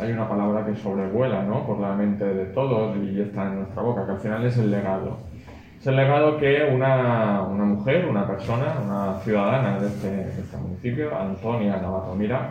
hay una palabra que sobrevuela, ¿no?, por la mente de todos y está en nuestra boca, que al final es el legado. Es el legado que una mujer, una persona, una ciudadana de este municipio, Antonia Navarro Mira,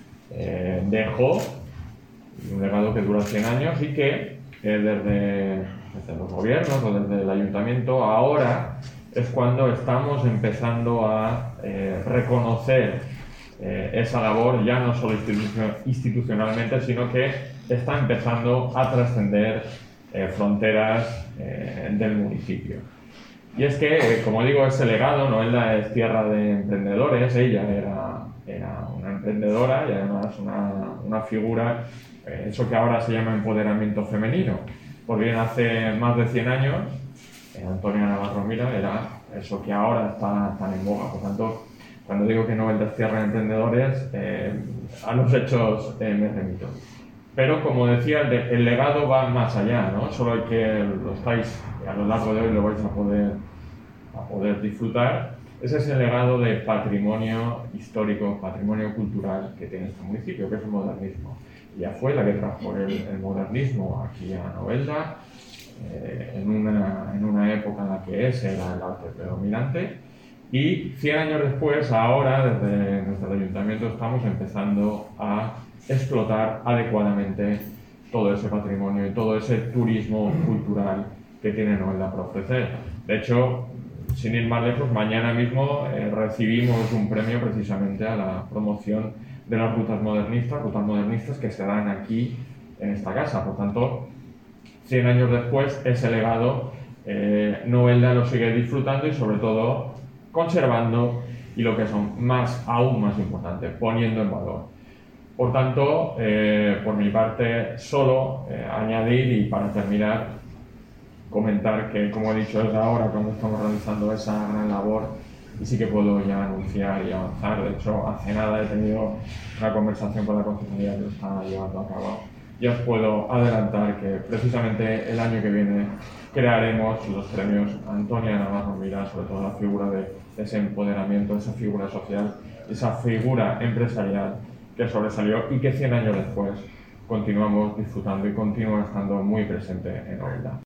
dejó, un legado que dura 100 años y que desde los gobiernos o desde el ayuntamiento ahora es cuando estamos empezando a reconocer esa labor, ya no solo institucionalmente, sino que está empezando a trascender fronteras del municipio. Y es que, como digo, ese legado, Novelda es tierra de emprendedores, ella era una emprendedora y además una figura, eso que ahora se llama empoderamiento femenino, porque bien hace más de 100 años, Antonia Navarro Mira era eso que ahora está tan en boga. Por tanto, cuando digo que Novelda es tierra de emprendedores, a los hechos me remito. Pero, como decía, el legado va más allá, ¿no? Solo hay que, lo estáis, a lo largo de hoy lo vais a poder disfrutar. Ese es el legado de patrimonio histórico, patrimonio cultural que tiene este municipio, que es el modernismo. Ella fue la que trajo el modernismo aquí a Novelda, en una época en la que ese era el arte predominante. Y 100 años después, ahora, desde el ayuntamiento, estamos empezando a explotar adecuadamente todo ese patrimonio y todo ese turismo cultural que tiene Novelda para ofrecer. De hecho, sin ir más lejos, mañana mismo recibimos un premio precisamente a la promoción de las rutas modernistas que se dan aquí en esta casa. Por tanto, 100 años después, ese legado Novelda lo sigue disfrutando y sobre todo conservando y lo que son aún más importante, poniendo en valor. Por tanto, por mi parte, solo añadir y para terminar, comentar que, como he dicho, es ahora cuando estamos realizando esa gran labor y sí que puedo ya anunciar y avanzar. De hecho, hace nada he tenido una conversación con la concejalía que lo está llevando a cabo. Ya os puedo adelantar que precisamente el año que viene crearemos los premios Antonia Navarro Mira, sobre todo la figura de ese empoderamiento, esa figura social, esa figura empresarial que sobresalió y que 100 años después continuamos disfrutando y continúa estando muy presente en Novelda.